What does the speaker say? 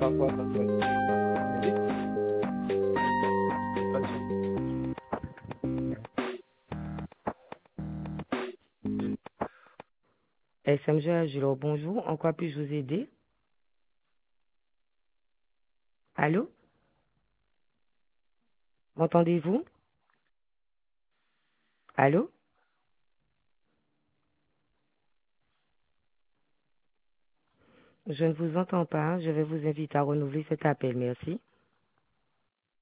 quoi ça doit être? Oui, pas de souci. SMG Agilo, bonjour. En quoi puis-je vous aider? Allô? M'entendez-vous? Allô? Je ne vous entends pas. Je vais vous inviter à renouveler cet appel. Merci.